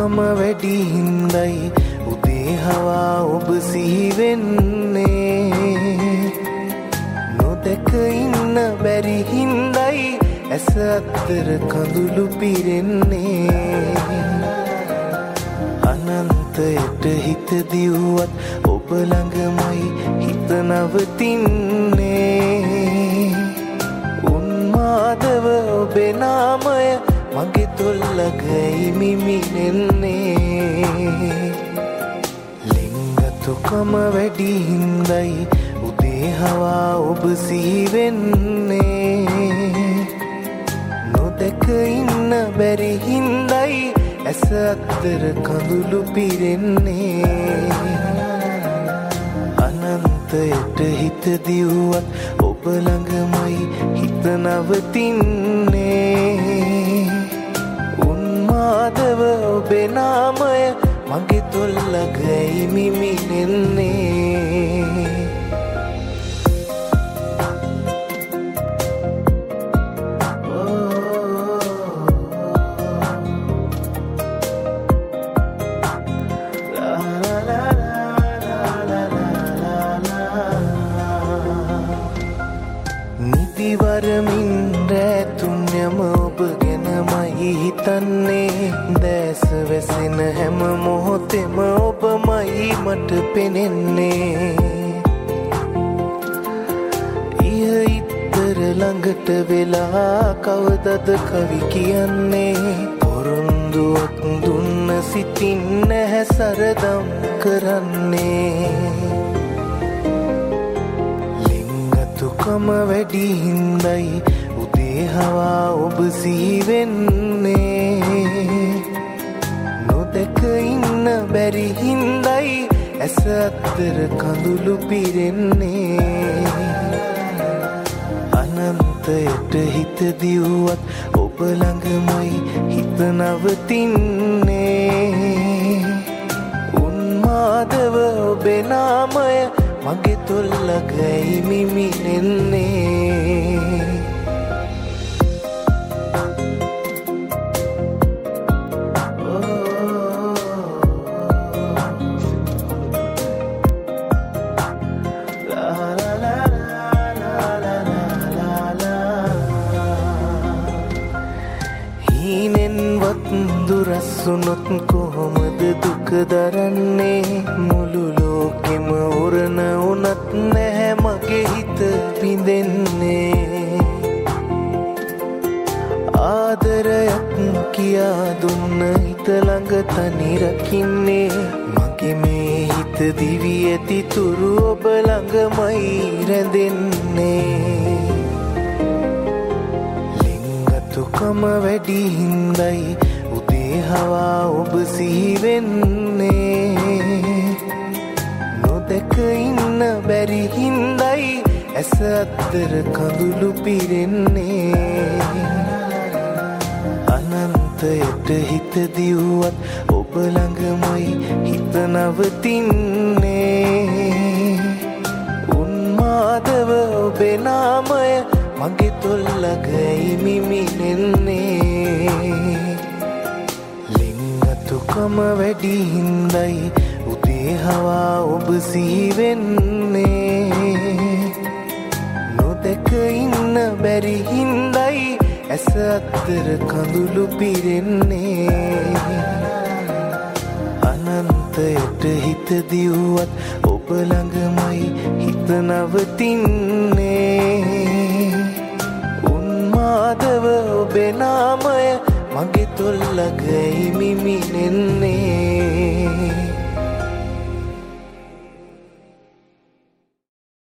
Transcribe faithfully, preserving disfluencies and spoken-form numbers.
දුකම වැඩි හින්දයි උදේ හවා ඔබ සිහි වෙන්නේ නොදැක ඉන්න බැරි හින්දයි ඇස අතර කඳුළු පිරෙන්නේ අනන්තයට හිත දිව්වත් ඔබ ළඟමයි හිත නවතින්නේ උන්මාදව ඔබේ නාමය මගේ තොල්ලගයි මිමිනෙන්නේ ලිංගතුකම වැඩි හින්දයි උදේ හවා ඔබ සිහි වෙන්නේ නොදැක ඉන්න බැරි හින්දයි ඇස අතර කඳුළු පිරෙන්නේ අනන්තයට හිත දිව්වත් ඔබ ළඟමයි හිත නවතින්නේ උන්මාදව ඔබේ නාමය මගේ තොල්ලගයි මිමිනෙන්නේ නිදිවරමින් රැතුන්යම ඔබ ගැනමයි හිතන්නේ දැස වැසෙන හැම මොහොතෙම ඔබමයි මට පෙනෙන්නේ ඉහ ඉත්තර ළඟට වෙලා කවදද කවි කියන්නේ පොරොන්දුවක් දුන්න සිතින් නැහැ සරදම් කරන්නේ දුකම වැඩි හින්දයි උදේ හවා ඔබ සිහි වෙන්නේ නොදැක ඉන්න බැරි හින්දයි ඇස අතර කඳුළු පිරෙන්නේ අනන්තයට හිත දිව්වත් ඔබ ළඟමයි හිත නවතින්නේ උන්මාදව ඔබේ නාමය මගේ තොල්ලගයි මිමිනෙන්නේ හීනෙන්වත් දුරස්සුනොත් කොහොමද දුක දරන්නේ මුළු ලෝකෙම උරන උනත් නැහැ මගේ හිත පිඳෙන්නේ ආදරයක් කියා දුන්න හිත ළඟ තනි රකින්නේ මගේ මේ හිත දිවි ඇති තුරු ඔබ ළඟමයි රැඳෙන්නේ ලිංගතුකම වැඩි හින්දයි උදේ හවා ඔබ සිහි වෙන්නේ නොදැක ඉන්න බැරි හින්දයි ඇස අතර කඳුළු පිරෙන්නේ අනන්තයට හිත දිව්වත් ඔබ ළඟමයි හිත නවතින්නේ උන්මාදව ඔබේ නාමය මගේ තොල්ලගයි මිමිනෙන්නේ ලිංගතුකම වැඩි හින්දයි උදේ හවා ඔබ සිහි වෙන්නේ නොදැක ඉන්න බැරි හින්දයි ඇස අතර කඳුළු පිරෙන්නේ අනන්තයට හිත දිව්වත් ඔබ ළඟමයි හිත නවතින්නේ උන්මාදව ඔබේ නාමය මගේ තොල්ලගයි මිමිනෙන්නේ